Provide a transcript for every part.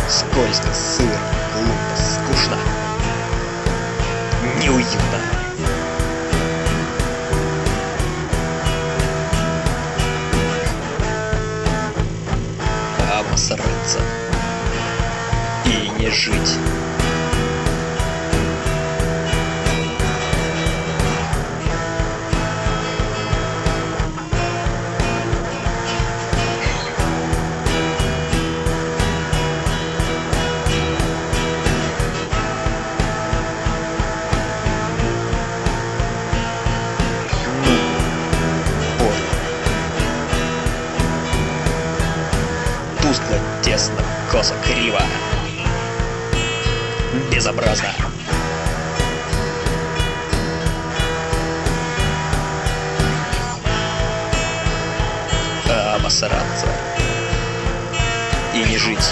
Скользко, сыро, глупо, скучно, неуютно. Обосраться и не жить. Тускло, тесно, косо, криво, безобразно. Обосраться и не жить.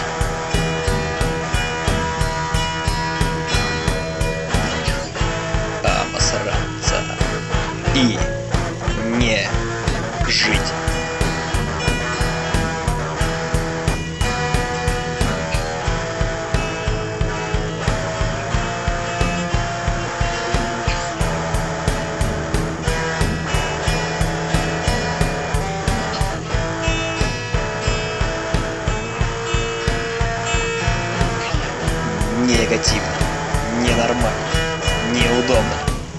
Обосраться и не жить. Негативно, ненормально, неудобно.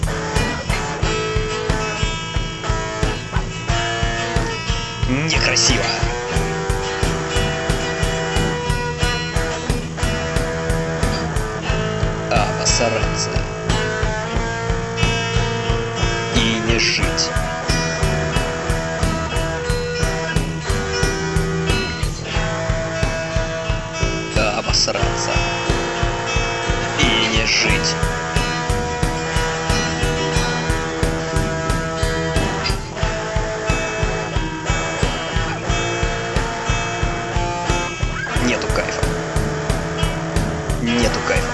Некрасиво. Обосраться и не жить. Обосраться и не жить. Нету кайфа. Нету кайфа.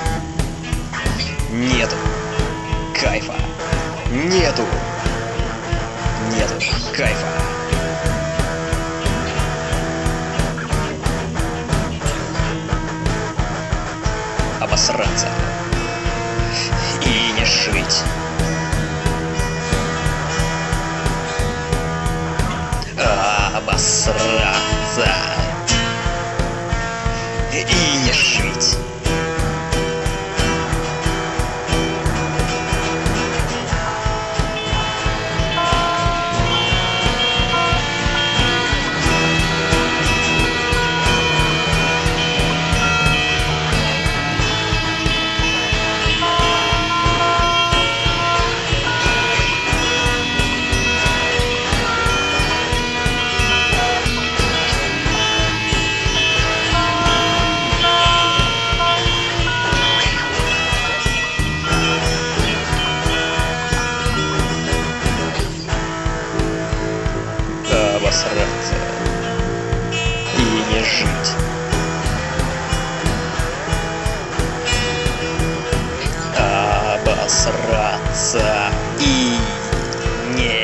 Нету кайфа. Нету. Нету кайфа. Обосраться и не жить. Обосраться и не жить. Обосраться и не жить. Обосраться и не